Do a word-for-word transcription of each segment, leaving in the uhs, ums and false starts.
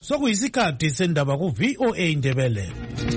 Sokuyisikhathi sendaba ku V O A Ndebele.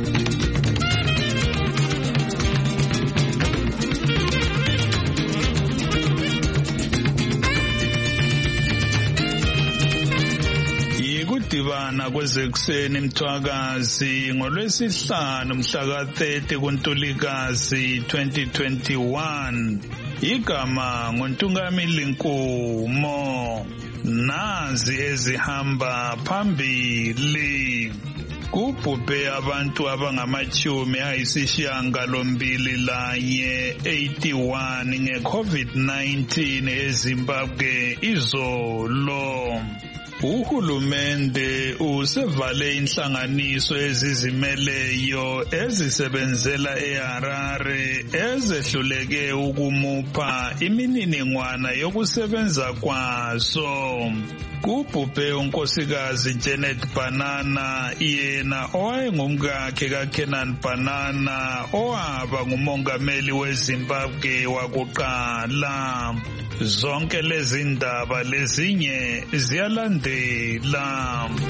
Yikudibana kwezekuseni Mthwakazi ngolwesihlanu mhla ka thirty kuNtulikazi twenty twenty-one. Igama nguNtungamili Nkumo. Nazi ezihamba phambili. Kubhubhe abantu abangamachumi ayisishiyagalombili lanye eighty-one nge-COVID nineteen eZimbabwe izolo. Uhulumende usevale inhlanganiso ezizimeleyo ezisebenzela eHarare ezehluleke ukumupha imininingwana yokusebenza kwaso. Kubhubhe unkosikazi Janet Banana yena owayengumkakhe kaKenan Banana owaba ngumongameli weZimbabwe wakuqala. Zonke lezi ndaba lezinye ziyalandela.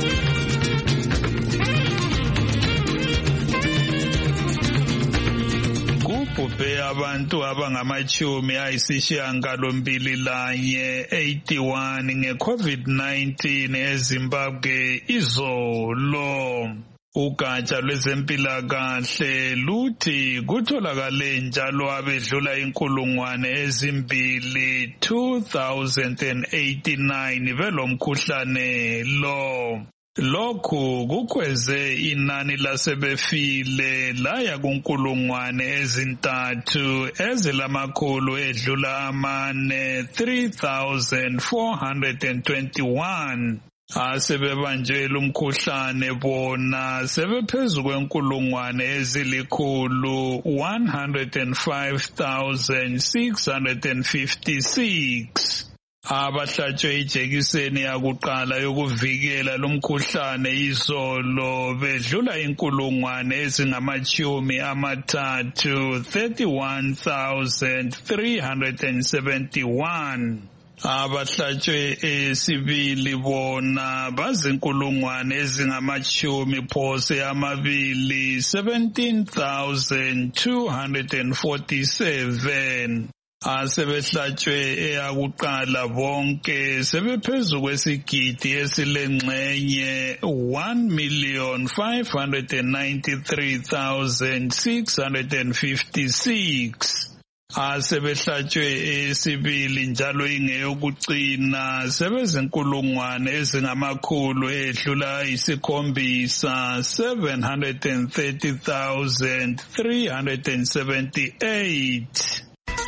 Kubhubhe abantu abangamachumi ayisishiyagalombili lanye eighty-one nge-COVID nineteen eZimbabwe izolo. Ugatsha lwezempilakahle luthi kutholakale njalo abedlula inkulungwane ezimbili two thousand eighty-nine belomkhuhlane lo. Lokhu kukweze inani lasebefile laya kunkulungwane ezintathu ezilamakhulu edlula amane three thousand four hundred twenty-one. Asebebanjwe umkhuhlane bona sebephezu kwenkulungwane ezilikhulu one hundred five thousand six hundred fifty-six. Abahlatshwe ijekiseni yakuqala yokuvikela lumkhuhlane izolo bedlula inkulungwane ezingamachumi amathathu thirty-one thousand three hundred seventy-one. Abahlatshwe esibili bona bazinkulungwane ezingamachumi phose amabili seventeen thousand two hundred forty-seven. Asebehlatshwe eyakuqala bonke sebephezu kwesigidi esilengxenye one million five hundred ninety-three thousand six hundred fifty-six. Asebehlatshwe esibili njalo ingeyokucina sebezinkulungwane ezingamakhulu edlula isikhombisa seven hundred thirty thousand three hundred seventy-eight.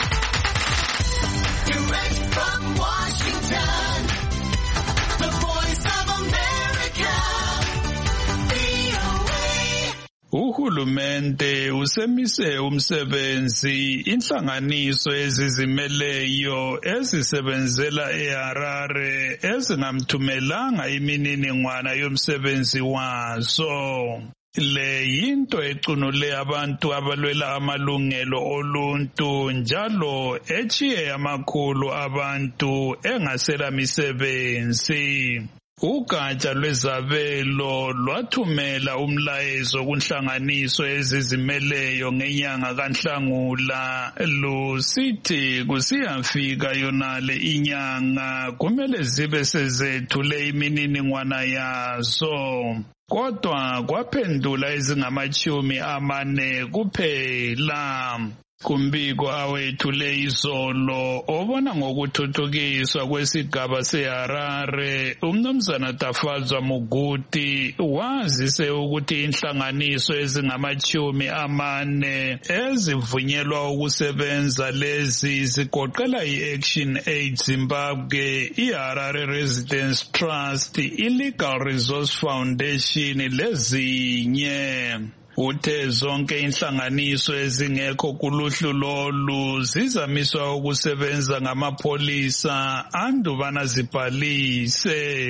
Direct from Washington, the Voice of America, V O A. Uhulumende usemise umsebenzi inhlanganiso ezizimeleyo ezisebenzela eHarare ezingamthumelanga imininingwana yomsebenzi wazo. Le yinto ecunule abantu abalwela amalungelo oluntu njalo echiye amakhulu abantu engasela misebenzi. Ugatsha lwezabelo lwathumela umlayezo kunhlanganiso ezizimeleyo ngenyanga kaNhlangula lusithi kusiyafika yonale inyanga kumele zibe sezethule imininingwana yazo. Kodwa kwaphendula ezingamachumi amane kuphela. Kumbiko awethule izolo obona ngokuthuthukiswa kwesigaba seHarare, umnumzana Tafadzwa Muguti wazise ukuthi inhlanganiso ezingamachumi amane ezivunyelwa ukusebenza lezi zigoqela i-Action Aid Zimbabwe, iHarare Residence Trust, iLegal Resource Foundation lezinye. Uthe zonke inhlanganiso ezingekho kuluhlu lolu zizamiswa ukusebenza ngamapholisa andubana zibhalise.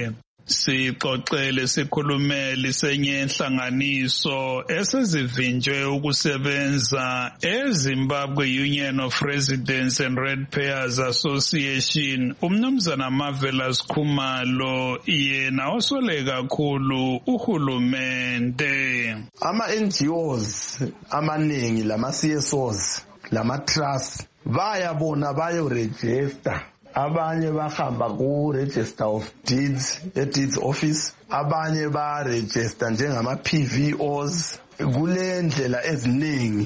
Sixoxele sikhulumeli senye inhlanganiso esizivinjwe ukusebenza eZimbabwe Union of Residents and Ratepayers Association. Umnumzana Marvelous Khumalo yena osole kakhulu uhulumende. Ama N G Os amaningi lama C S Os lama trusts bayabona bayo register. Abanye bahamba ku register of deeds e deeds office, abanye ba register njengama P V Os. Kule ndlela eziningi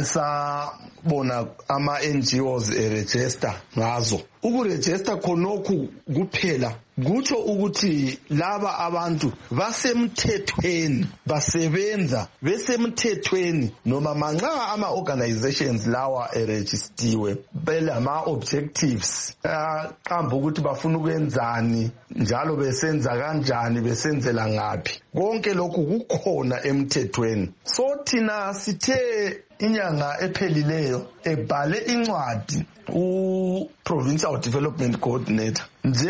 esabona ama N G Os e register ngazo. Ukuregister khonokhu kuphela kutsho ukuthi laba abantu basemthethweni, basebenza besemthethweni, noma manxa ama organizations lawa eregistiwe belama objectives aqamba ukuthi bafuna ukwenzani njalo besenza kanjani, besenzela ngapi. Konke lokhu kukhona emthethweni. So thina sithe inyanga ephelileyo ebhale incwadi u Provincial Development Coordinator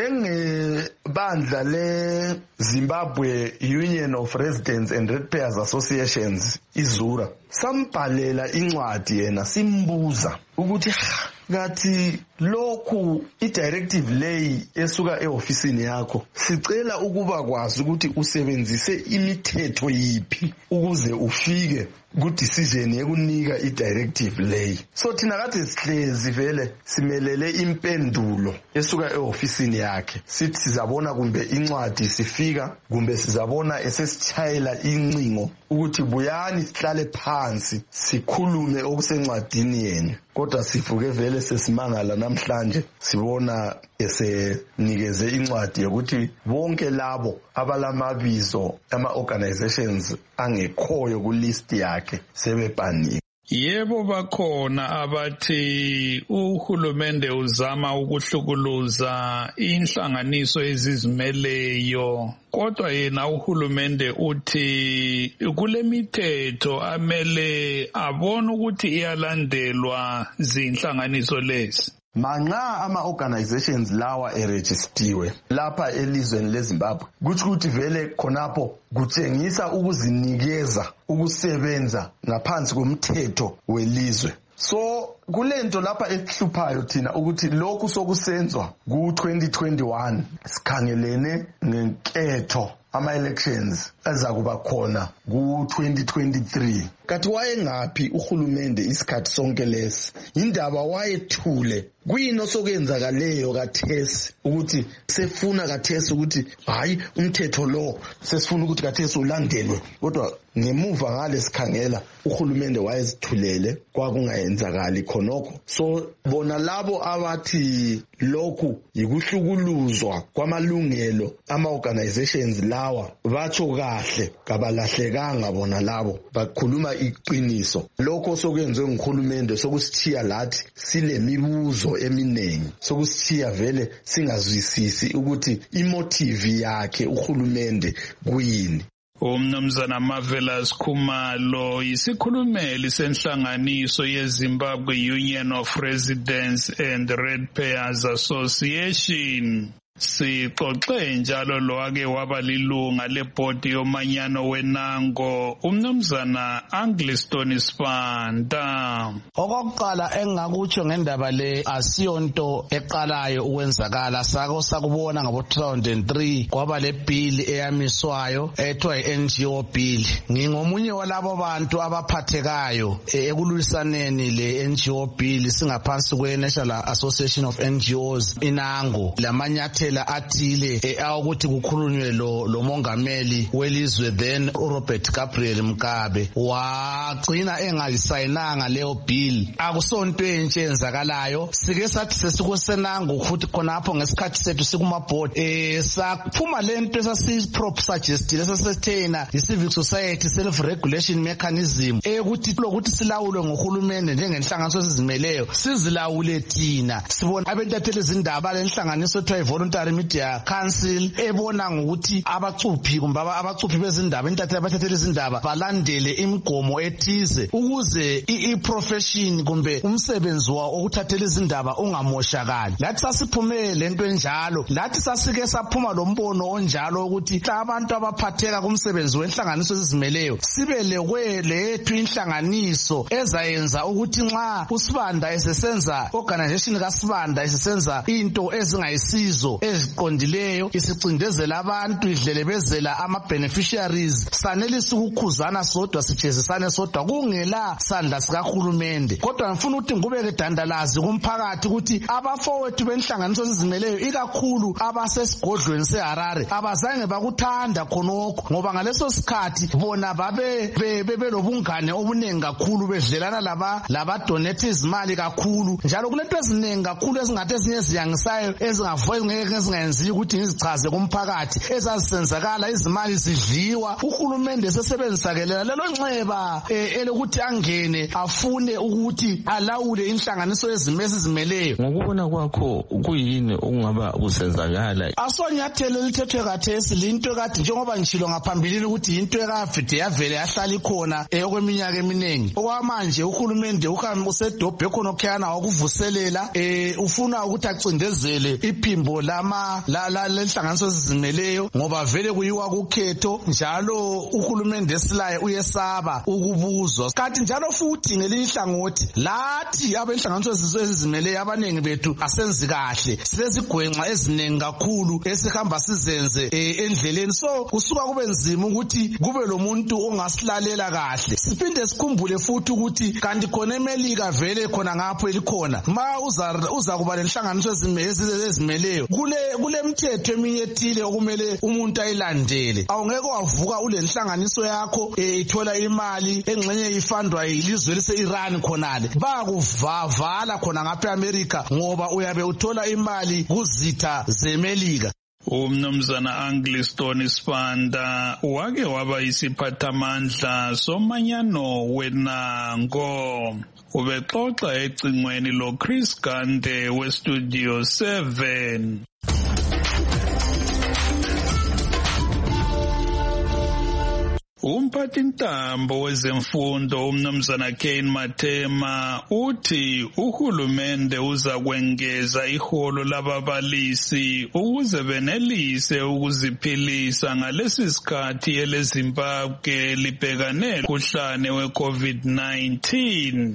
njengebandla le Zimbabwe Union of Residents and Ratepayers Associations izura, sambhalela incwadi yena simbuza ukuthi ngathi lokhu i-directive leyi esuka e-ofisini yakho sicela ukuba kwazi ukuthi usebenzise imithetho yiphi ukuze ufike ku-decision yekunika i-directive leyi. So thina kade sihlezi vele simelele impendulo esuka e-ofisini yakhe, sithi sizabona kumbe incwadi sifika kumbe sizabona esesitshayela incingo ukuthi buyani sihlale phansi sikhulume okusencwadini yenu. Kodwa sifuke vele sesimangala namhlanje sibona esenikeze incwadi yokuthi bonke labo abalamabizo ama organizations angekhoyo ku list yakhe sebebhaniwe. Yebo bakhona abathi uhulumende uzama ukuhlukuluza inhlanganiso ezizimeleyo, kodwa yena uhulumende uthi kule mithetho amele abone ukuthi iyalandelwa zinhlanganiso lezi. Manxa ama organizations lawa eregistiwe lapha elizweni leZimbabwe kuthi ukuthi vele khonapho kutshengisa ukuzinikeza ukusebenza ngaphansi komthetho welizwe. So kulento lapha esihluphayo thina ukuthi lokhu sokusenzwa ku twenty twenty-one sikhangelene nenketho ama elections azakuba khona ku twenty twenty-three. Kathi wayengaphi uhulumende isikhathi sonke lesi? Indaba wayethule kuyini osokenzakaleyo kathesi ukuthi sefuna kathesi ukuthi hayi umthetho lo sesifuna ukuthi kathesi ulandelwe, kodwa ngemuva ngale sikhangela uhulumende wayezithulele kwakungayenzakali khonokho. So bona labo abathi lokhu yikuhlukuluzwa kwamalungelo ama organizations lawa batsho kahle, kabalahlekanga bona labo bakhuluma iqiniso. Lokho sokwenziwe nguhulumende sokusithiya lathi sile mibuzo eminengi, sokusithiya vele singazwisisi ukuthi imotive yakhe uhulumende kuyini. Umnumzana Marvelous Khumalo yisikhulumeli senhlanganiso yeZimbabwe Union of Residents and Ratepayers Association. Sixoxe njalo lo ake waba lilunga lebhodi yomanyano wenango umnumzana Angliston Sibanda. Okokuqala engakutsho ngendaba le asiyonto eqalayo ukwenzakala, sako sakubona ngabo two thousand three kwaba le bill eyamiswayo ethiwa i-N G O bill. Ngingomunye walabo bantu abaphathekayo ekulwisaneni le N G O bill singaphansi kwe National Association of N G Os inango. Lamanyathe athile awukuthi kukhulunywe lo lo mongameli welizwe then uRobert Gabriel Mugabe wagcina engalisayinanga leyo bill. Akusonto entshe enzakalayo, sike sathi sesikusenanga futhi khonapho ngesikhathi sethu sikuma board eh saphuma lento esasi prop suggestile sasethena i civic society self regulation mechanism ukuthi lokuthi silawulwe ngohulumende njengenhlanganiso esizimeleyo sizilawule thina. Sibona abentathele izindaba lenhlanganiso ethiwa volunteer Parliamentary Media Council ebona ngokuthi abacuphi kumbe abacuphi bezindaba intatheli abathathela izindaba balandele imigomo ethize ukuze i-profession kumbe umsebenzi wawo okuthathela izindaba ungamoshakali. Lathi sasiphume lento enjalo, lathi sasike saphuma lombono onjalo ukuthi abantu abaphatheka kumsebenzi wenhlanganiso ezizimeleyo sibe lekwe lethu inhlanganiso ezayenza ukuthi nxa uSibanda esesenza organization kaSibanda esesenza into ezingayisizo eziqondileyo isicindezela abantu idlelebezela ama beneficiaries sanelisa ukukhuzana sodwa sijezisane sodwa kungela sandla sikahulumende. Kodwa ngifuna ukuthi ngubeke dandalazi kumphakathi ukuthi abafowethu benhlanganiso ezizimeleyo ikakhulu abasesigodlweni seHarare abazange bakuthanda khonokho ngoba ngaleso sikhathi bona babe bebelobungane obunengi kakhulu bedlelana laba laba donate izimali kakhulu njalo kulento eziningi kakhulu ezingathi ezinye ziyangisayo ezingavoye ngeke ezingayenzi ukuthi ngizichaze kumphakathi ezazisenzakala izimali zidliwa uhulumende sesebenzisakelela lelo nxeba elokuthi angene afune ukuthi alawule inhlanganiso ezimezi zimeleyo. Ngokubona kwakho kuyini okungaba kusenzakala? Asonyathele lithethwe kathesi linto kade njengoba ngishilo ngaphambilini ukuthi into ekavide yavele yahlala ikhona okweminyaka eminingi. Okwamanje uhulumende uhambe usedobhe khona okhana wakuvuselela eh ufuna ukuthi acindezele iphimbo lama la lenhlanganiso ezizimeleyo ngoba vele kuyiwa kukhetho njalo uhulumende esilaye uyesaba ukubuzwa. Kanti njalo futhi ngelinye ihlangothi lathi abenhlanganiso ezizimeleyo abanengi bethu asenzi kahle silezigwenxa eziningi kakhulu esihamba sizenze endleleni so kusuka kube nzima ukuthi kube lo muntu ongasilalela kahle. Siphinde sikhumbule futhi ukuthi kanti khona eMelika vele khona ngapho elikhona ma uza uza kuba lenhlanganiso ezizimeleyo kule kule mthetho eminye ethile okumele umuntu ayilandele. Awungeke wavuka ule nhlanganiso yakho ithola imali engxenye ifundwa yilizwe lase-Iran khonale bakuvavala khona ngapha eAmerica ngoba uyabe uthola imali kuzitha zeMelika. Umnumzana Angliston Sibanda wake waba isiphathamandla somanyano weNango. Ubexoxa ecingweni lo Chris Gande weStudio seven. Umphathintambo wezemfundo umnumzana Kane Matema uthi uhulumende uza kwengeza iholo lababalisi ukuze benelise ukuziphilisa ngalesi sikhathi eleZimbabwe libhekane nomkhuhlane we-COVID nineteen.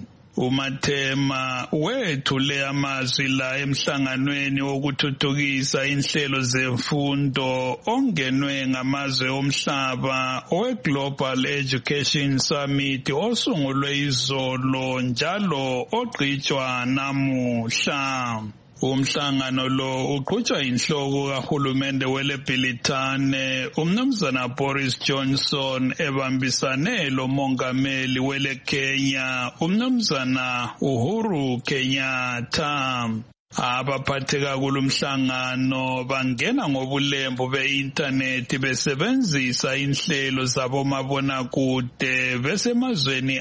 uMathema wethule amazwi la emhlanganweni wokuthuthukisa inhlelo zemfundo ongenwe ngamazwe omhlaba owe-Global Education Summit osungulwe izolo njalo ogqitshwa namuhla. Umhlangano lo uqhutshwa inhloko kahulumende weleBhilitane umnumzana Boris Johnson ebambisane lo mongameli wele Kenya umnumzana Uhuru Kenyatta. Abaphatheka kulomhlangano bangena ngobulembu be-internet besebenzisa inhlelo zabomabonakude besemazweni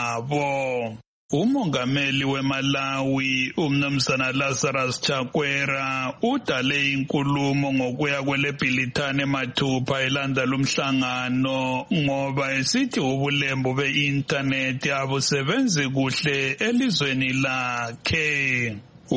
abo. Umongameli weMalawi umnumzana Lazarus Chakwera udale inkulumo ngokuya kweleBhilitane mathupha elanda lomhlangano ngoba esithi ubulembu be-internet abusebenzi kuhle elizweni lakhe.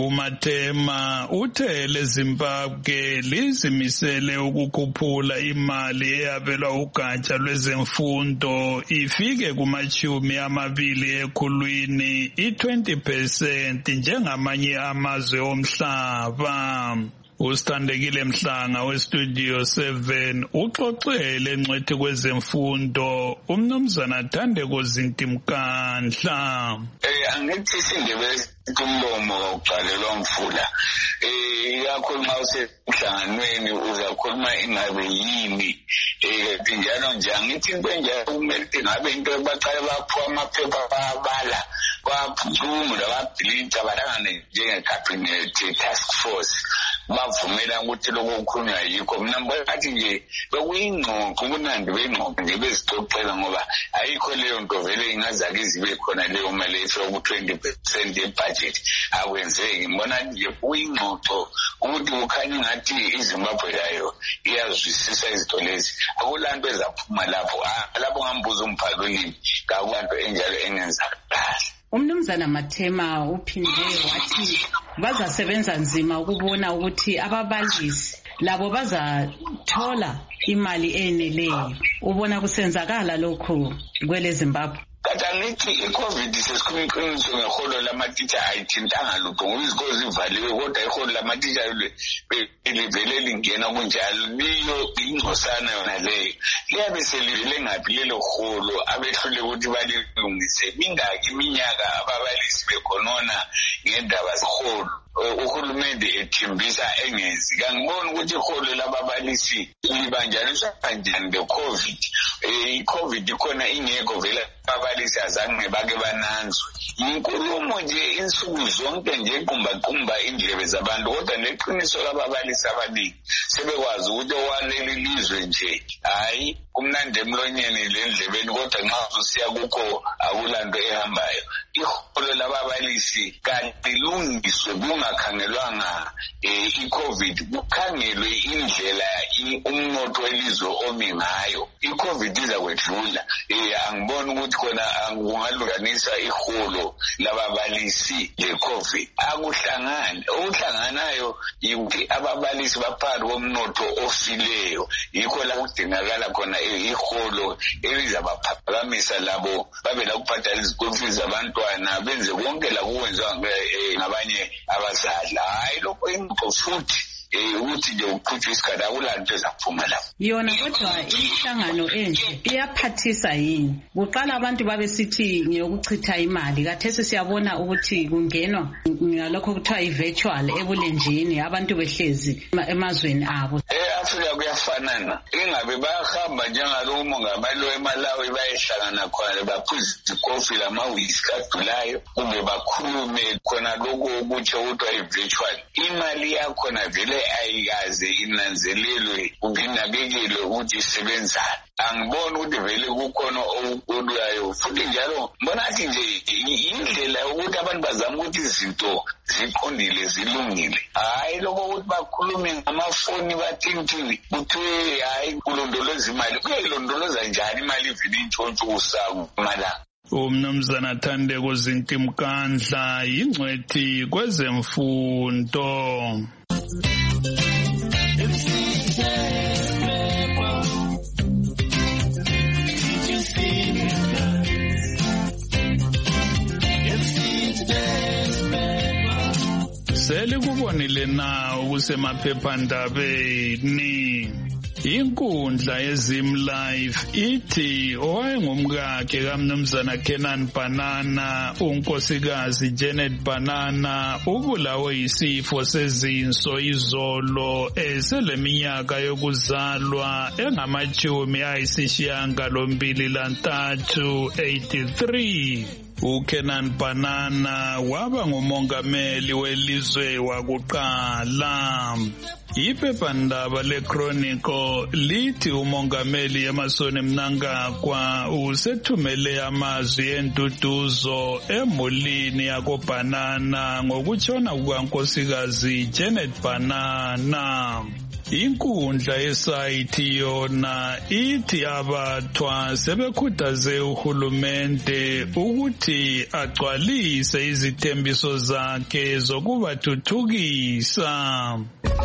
uMathema uthe eleZimbabwe lizimisele ukukhuphula imali eyabelwa ugatsha lwezemfundo ifike kumachumi amabili ekhulwini i-twenty percent njengamanye amazwe omhlaba. Usithandekile Mhlanga weStudio seven uxoxele engcwethi kwezemfundo umnumzana Thandeko Zintimkandla. Eh angithi sindebe kumlomo uqalelwa mfula eh yakho nxa usemhlanganweni uzakhuluma ingabe yini eh njalo nje angithi kwenje kumele ngabe into ebaqala baphuwa amaphepha babala kwaphuma lababhilinta balangane njenge cabinet task force bavumela ukuthi lokho kukhulunywa yikho mina ngathi nje bekuyingxoxo ubunandi bengxoxo nje bezixoxela ngoba ayikho leyo nto vele ingazake izibe khona leyo mali efika ku-twenty percent yebudget akwenzeki ngibona nje kuyingxoxo ukuthi kukhanya ngathi iZimbabwe yayo iyazwisisa izinto lezi akulanto ezaphuma lapho lapho ngambuza umbhalo olimi kakulanto enjalo engenzakala. Umnumzana Mathema uphinde wathi bazasebenza nzima ukubona ukuthi ababalisi labo bazathola imali eneleyo. Ubona kusenzakala lokho kwele Zimbabwe? Kata ngithi i-COVID sesikhulumiqiniso ngeholo lamatitsha ayithintanga lutho ngoba izikole zivaliwe kodwa iholo lamatitsha livele lingena kunjalo liyo ingcosana yona leyo liyabe selivele ngaphi lelo holo abehlule ukuthi balilungise mingaki iminyaka ababalisi bekhonona ngendaba zeholo uhulumende ethimbisa engenzi kangiboni ukuthi iholo lababalisi libanjaniswa kanjani le-COVID i-COVID ikhona ingekho vele ababalisi azange bake bananzwe inkulumo nje insuku zonke nje qumbaqumba indlebe zabantu kodwa neqiniso lababalisi abaningi sebekwazi ukuthi owaleli lizwe nje hayi kumnandi emlonyeni lendlebeni kodwa nxa usiya kukho akulanto ehambayo iholo lababalisi kanti lungiswe kungakhangelwanga i-COVID kukhangelwe indlela umnotho welizwe omi ngayo i-COVID iza kwedlula angiboni ukuthi khona kungalunganisa iholo lababalisi le-COVID akuhlangani okuhlanganayo yikuthi ababalisi baphakathi komnotho ofileyo yikho la kudingakala khona iholo elizabaphakamisa labo babe la kubhadala izikolo zabantwana benze konke la kwenziwa ngabanye abazali hayi lokho into futhi ukuthi nje uqhutshwe isikhathi akulanto ezaphuma lapho yona kodwa imihlangano enje iyaphathisa yini kuqala abantu babesithi ngiyokuchitha imali kathesi siyabona ukuthi kungenwa ngalokho kuthiwa i-virtual ebulenjini abantu behlezi emazweni abo e-Afrika kuyafanana ingabe bayahamba njengalo umongameli weMalawi bayehlangana khona baphuza ikofi lama-whisky adulayo kumbe bakhulume khona lokho okutsho kuthiwa i-virtual imali yakhona vele ayikaze inanzelelwe ukinakekelwe ukuthi isebenzane angiboni ukuthi vele kukhona okudulayo futhi njalo mbona athi nje indlela yokuthi abantu bazama ukuthi izinto ziqondile zilungile hayi lokho ukuthi bakhulume ngamafoni bathintini kuthiwe hayi kulondoloza imali kuyayilondoloza njani imali ivele intshontshusa kumalanga. Umnumzana Thandeko Zintimkandla yingcwethi kwezemfundo. Selikubonile na ukusemaphephandabeni inkundla yeZim Live ithi owayengumkakhe kaMnumzana Kenan Banana unkosikazi Janet Banana ubulawe yisifo sezinso izolo eseleminyaka yokuzalwa engamachumi ayisishiyagalombili lantathu eighty-three. uKenan Banana waba ngumongameli welizwe wakuqala. Iphephandaba leChronicle lithi umongameli Emmerson Mnangagwa usethumele amazwi entuduzo emulini yakoBanana ngokutshona kukankosikazi Janet Banana. Inkundla yesayithi yona ithi abathwa sebekhuthaze uhulumende ukuthi agcwalise izithembiso zakhe zokubathuthukisa.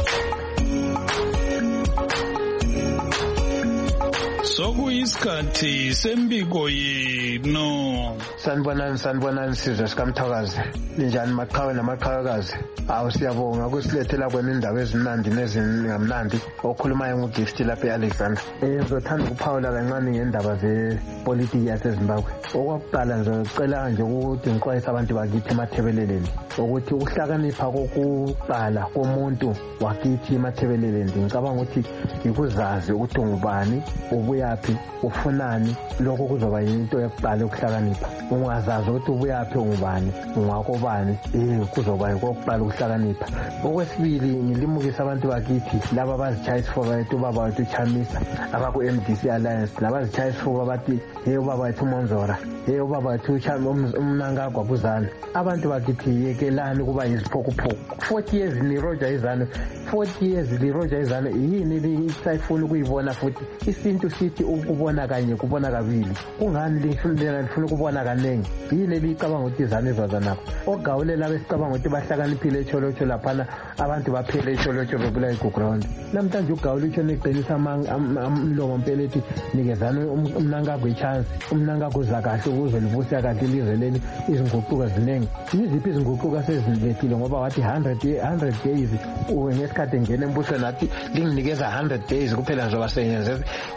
Sokuyisikhathi sembiko yenu. Sanibonani sanibonani sizwe sikamthakazi. Ninjani maqhawe namaqhawekazi? Awu siyabonga ukusilethela kwenu indaba ezimnandi nezingamnandi okhulumayo nguGift lapha eAlexander. Eh ngizothanda ukuphawula kancane ngendaba zepolitiki yaseZimbabwe. Okokuqala ngicela nje ukuthi ngiqwayise abantu bakithi emathebeleleni ukuthi ukuhlakanipha kokuqala komuntu wakithi emathebeleleni ngicabanga ukuthi yikuzazi ukuthi ungubani ubuya ubuyaphi ufunani lokho kuzoba yinto yokuqala ukuhlakanipha ungazazi ukuthi ubuyaphi ungubani ungakobani eh kuzoba yokuqala ukuhlakanipha okwesibili ngilimukisa abantu bakithi laba abazitshaya isifuba bethu ubaba wethu Chamisa abaku M D C Alliance labazitshaya isifuba bathi hey ubaba wethu Monzora hey ubaba wethu uMnangagwa Buzana abantu bakithi yekelani kuba yisiphokuphoku forty years ni Roger Izano forty years li Roger Izano yini lisayifuna ukuyibona futhi isintu sithi ukubona kanye kubona kabili kungani lifundela lifuna ukubona kanengi yini licabanga ukuthi Izano izwazanako ogawulela besicabanga ukuthi bahlakaniphile echolocho laphana abantu baphele echolocho bebula iground namhlanje ugawula utsho neqinisa amlomo mpelethi nikezana umnangagwa ichance umnangagwa uza kahle ukuze livusa kahle ilizwe leli izinguquka ziningi iziphi izinguquka sezilethile ngoba wathi one hundred days ngesikhathi ngene embusweni nathi linginikeza one hundred days kuphela njengoba seyenze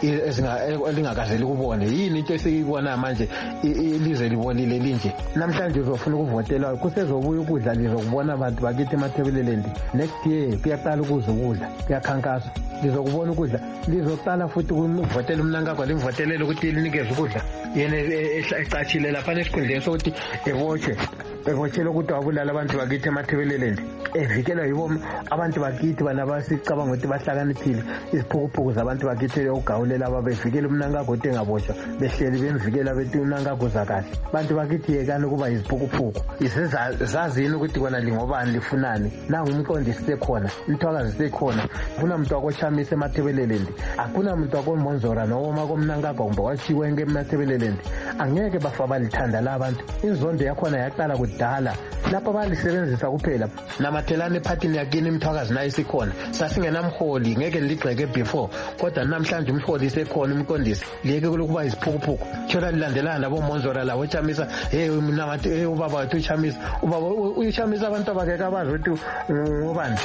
elingakazeli kubone yini into esiyibona manje ilizwe libonile linje namhlanje uzofuna ukuvotela kusezobuya ukudla lizokubona abantu bakithi emathebelelendi next year kuyaqala ukuza ukudla kuyakhankaswa lizokubona ukudla lizoqala futhi ukuvotela umnangagwa limvotelele ukuthi linikeze ukudla yena ecatshile lapha esikhundleni sokuthi ebotshwe ebotshela ukuthi wabulala abantu bakithi emathebelelendi evikela yibo abantu bakithi bana basicabanga ukuthi bahlakaniphile isiphukuphuku zabantu bakithi ugawulela ababevikela umnangagwa ukuthi engabotshwa behleli bemvikela bethi umnangagwa uza kahle abantu bakithi yekani kuba yiziphukuphuku isizazini ukuthi kona lingobani lifunani nangu umqondisi sekhona umthwakazi sekhona kunamuntu wakochamisa emathebelelendi akunamuntu wakomonzora noma komnangagwa kumbe wachiwe ngemathebelelendi angeke bafa balithanda la abantu inzondo yakhona yaqala kudala lapha balisebenzisa kuphela namathelane ephathini yakini imthwakazi nayo isikhona sasingenamholi ngeke ligxeke before kodwa namhlanje umholi sekhona umqondisi liyeke kulokuba isiphukuphuku thola lilandelana nabo Monzora lawo Chamisa hey mina ngathi hey ubaba wethu Chamisa ubaba uyichamisa abantu abakeke abazi ukuthi ngobani.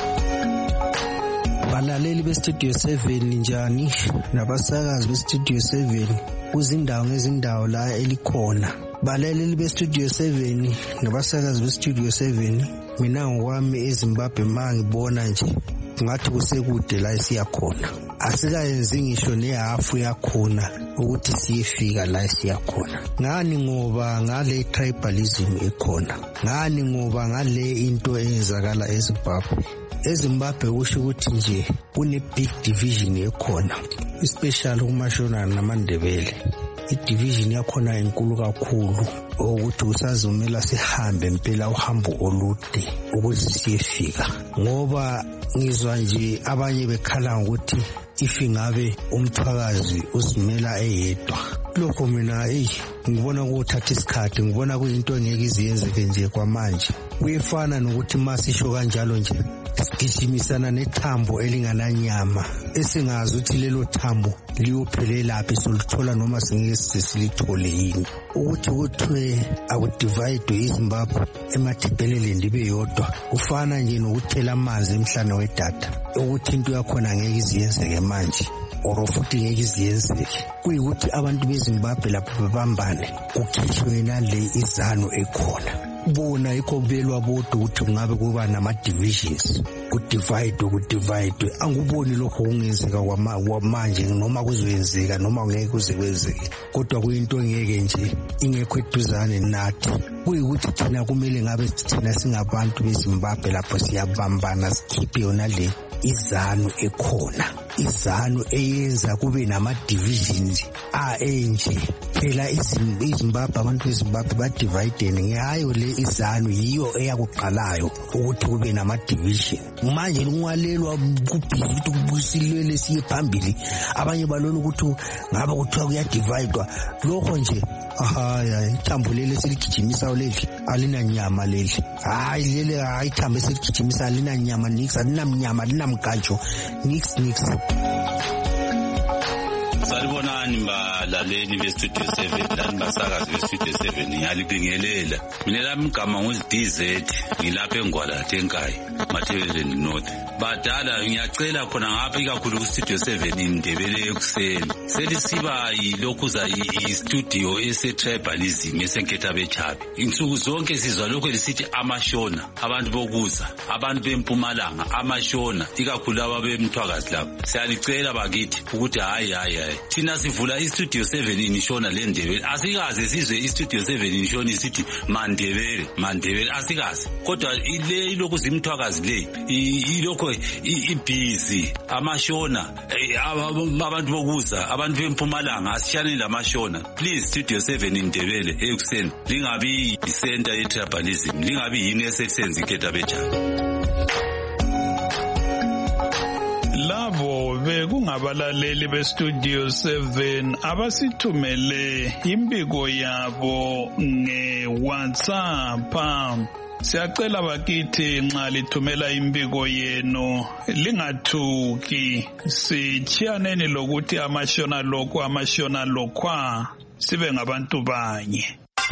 Balaleli bestudio seven njani nabasakazi bestudio seven kuzindawo ngezindawo la elikhona balaleli bestudio seven nabasakazi bestudio seven mina ngokwami eZimbabwe mangibona nje ngathi kusekude la siyakhona asikayenzi ngisho nehafu yakhona ukuthi siyefika la siyakhona ngani ngoba ngale tribalism ekhona ngani ngoba ngale into eyenzakala eZimbabwe eZimbabwe kusho ukuthi nje kune big division ekhona especially kuMashona namaNdebele idivision yakhona enkulu kakhulu ukuthi usazumela sihambe impela uhambo olude ukuthi siyefika ngoba ngizwa nje abanye bekhala ukuthi ifingabe umthwakazi usimela eyedwa lokho mina hey ngibona ukuthatha isikhathi ngibona kuyinto engeke iziyenzeke nje kwamanje kuyefana nokuthi masisho kanjalo nje sigijimisana nethambo elingananyama esingazi ukuthi lelo thambo liyophelelaphi soluthola noma singeke silithole yini ukuthi kuthiwe akudivide iZimbabwe emathebelelendi ibe yodwa ufana nje nokuthela amanzi emhlane wedada ukuthi into yakhona ngeke iziyenzeke manje oro futhi ngeke iziyenzeke kuyikuthi abantu beZimbabwe lapho bebambane kukhishwe nale izano ekhona bona ikho kubelwa bodwa ukuthi kungabe kuba nama divisions kudivide ukudivide anguboni lokho kungenzeka kwamanje noma kuzoyenzeka noma ngeke kuze kwenzeke kodwa kuyinto ngeke nje ingekho eduzane nathi kuyikuthi thina kumele ngabe thina singabantu beZimbabwe lapho siyabambana sikhiphe yona le izano ekhona izano eyenza kube nama divisions a enje phela iZimbabwe abantu beZimbabwe ba divide ngayo le izano yiyo eyakuqalayo ukuthi kube nama division manje lungwalelwa kubhizi ukuthi kubusilele siye phambili abanye balona ukuthi ngaba kuthiwa kuya dividewa lokho nje ahaya ithambo leli seligijimisa leli alina nyama leli hayi leli hayi thambo seligijimisa alina nyama nix alinamnyama alinamganjo nix nix. Salibonani balaleli bestudio seven lani basakazi bestudio seven ngiyalibingelela mina lami igama nguD Z ngilapha eNgwalathe eNkayi Mathebelelendi North badala ngiyacela khona ngapha ikakhulu kustudio seven indebele ekuseni selisiba yilokhuza istudio esetribalism esenketha bechabi insuku zonke sizwa lokho lisithi amashona abantu bokuza abantu bempumalanga amashona ikakhulu ababemthwakazi lapha siyalicela bakithi ukuthi hayi hayi hayi thina sivula istudio seven inishona le Ndebele asikaze sizwe istudio seven inishona isithi Mandebele Mandebele asikaze kodwa ile ilokhu zimthwakazi le ilokho ibhizi amashona abantu bokuza abantu bempumalanga asishane lamashona. Please studio seven Ndebele ekuseni lingabi center ye tribalism lingabi yini esesenza ikhetha bejana. Labo bekungabalaleli bestudio seven abasithumele impiko yabo nge-WhatsApp. Siyacela bakithi nxa lithumela impiko yenu lingathuki, sichiyaneni lokuthi amashona lokhu amashona lokhwa sibe ngabantu banye.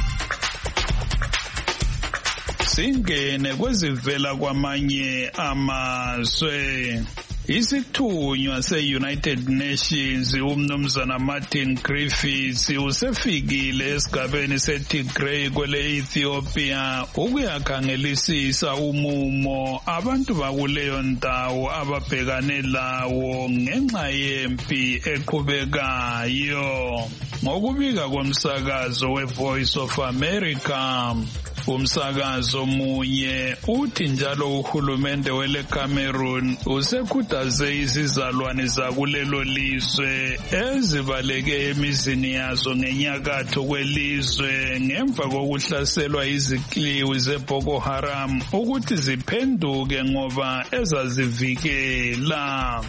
Singene kwezivela kwamanye amazwe. Isithunywa se-United Nations umnumzana Martin Griffiths usefikile esigabeni seTigray kwele Ethiopia ukuyakhangelisisa umumo abantu bakuleyo ndawo ababhekane lawo ngenxa yempi eqhubekayo. Ngokubika komsakazo we-Voice of America, umsakazo munye uthi njalo uhulumende wele Cameroon usekhuthaze izizalwane zakulelo lizwe ezibaleke emizini yazo ngenyakatho kwelizwe ngemva kokuhlaselwa izikliwi zeBoko Haram ukuthi ziphenduke ngoba ezazivikela.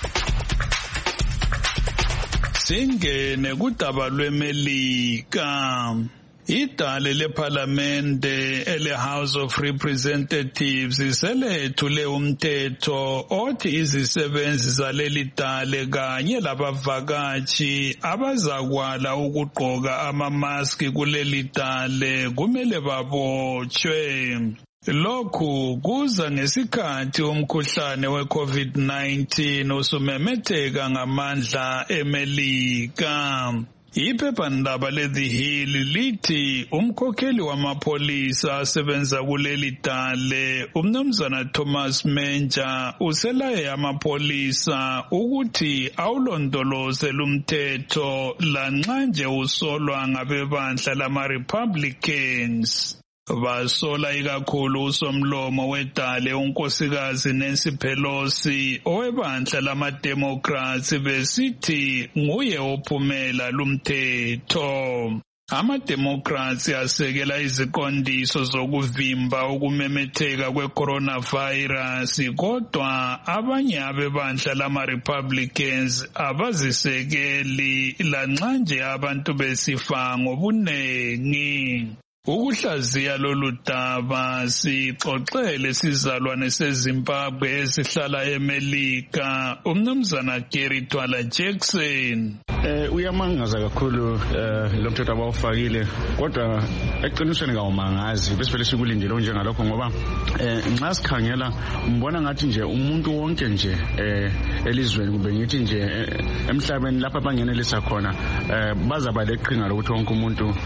Singene kudaba lweMelika. Idale leParlamente ele House of Representatives selethule umthetho othi izisebenzi zaleli dale kanye labavakashi abazakwala ukugqoka amamaski kuleli dale kumele babotshwe. Lokhu kuza ngesikhathi umkhuhlane we-COVID nineteen usumemetheka ngamandla eMelika. Iphephandaba le-The Hill lithi umkhokheli wamapolisa asebenza kuleli dale umnumzana Thomas Menja uselaye amapolisa ukuthi awulondoloze lumthetho lanxa nje usolwa ngabebandla lama-Republicans. Basola ikakhulu usomlomo wedale unkosikazi Nancy Pelosi owebandla lama-Democrats besithi nguye ophumela lumthetho. Ama-Democrats asekela iziqondiso zokuvimba ukumemetheka kwe-coronavirus kodwa abanye abebandla lama-Republicans abazisekeli lanxa nje abantu besifa ngobunengi. Ukuhlaziya lolu daba sixoxele sizalwane seZimbabwe esihlala eMelika umnumzana Gary Twala Jackson. Eh uyamangaza kakhulu eh lo mthetho abawufakile kodwa eqinisweni kawumangazi besivele sikulindele njengalokho ngoba eh nxa sikhangela mbona ngathi nje umuntu wonke nje eh elizweni kube ngithi nje emhlabeni lapha bangenelisa khona eh bazaba leqhinga lokuthi wonke umuntu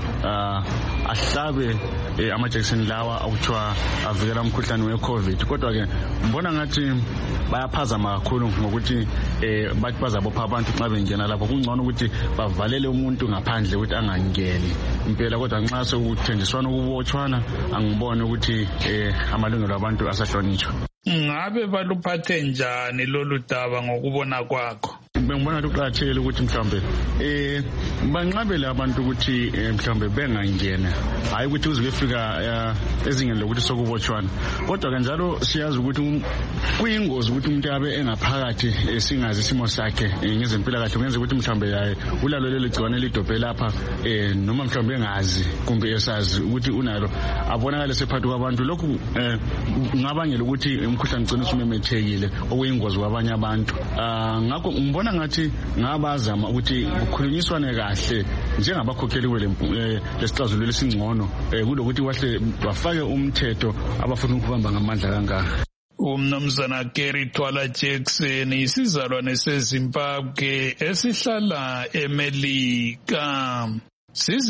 ahlabe amajekiseni lawa akuthiwa avikela umkhuhlane we-COVID kodwa ke mbona ngathi bayaphazama kakhulu ngokuthi eh bathi bazabopha abantu nxa bengena lapho kungcono ukuthi bavalele umuntu ngaphandle ukuthi angangeni impela kodwa nxa sekuthenjiswana ukubotshwana angibone ukuthi eh amalungelo abantu asahlonitshwa. Ngabe baluphathe njani lolu daba ngokubona kwakho? Bengibona ukuqathele ukuthi mhlambe eh banqabele abantu ukuthi mhlambe bengangena hayi ukuthi uze befika ezingeni lokuthi sokubotshwana kodwa kanjalo siyazi ukuthi kuyingozi ukuthi umuntu abe engaphakathi singazi isimo sakhe ngezempilakahle kungenza ukuthi mhlambe yaye ulalo lelo gciwane lidobhe lapha eh noma mhlambe engazi kumbe esazi ukuthi unalo abonakala sephathu kwabantu lokhu ngabangela ukuthi umkhuhlane ugcine usumemethekile okuyingozi kwabanye abantu. Ngakho ngibona ngathi ngabazama ukuthi kukhulunyiswane kahle njengabakhokheli lesixazululo esingcono kulokuthi wahle bafake umthetho abafuna ukubamba ngamandla kangaka. Umnumzana Gary Twala Jackson isizalwane seZimbabwe esihlala eMelika.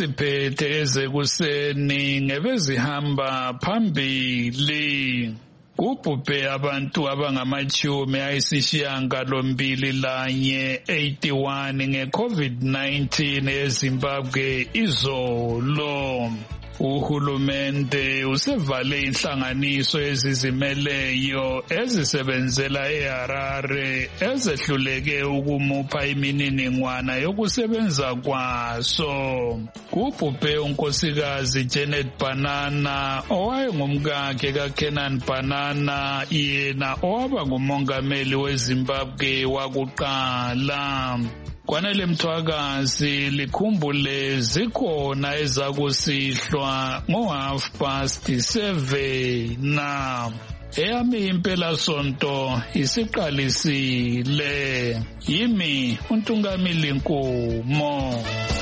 Siziphethe ezekuseni ngebezihamba phambili. kubhubhe abantu abangamachumi ayisishiyagalombili lanye eighty-one nge-COVID nineteen eZimbabwe izolo. Uhulumende usevale inhlanganiso ezizimeleyo ezisebenzela eHarare ezehluleke ukumupha imininingwana yokusebenza kwaso. Kubhubhe unkosikazi Janet Banana owayengumkakhe kaKenan Banana, yena owaba ngumongameli weZimbabwe wakuqala. Kwanele Mthwakazi likhumbule zikhona ezakusihlwa ngo half past seven na. Eyami impela sonto isiqalisile. Yimi uNtungamili Nkomo.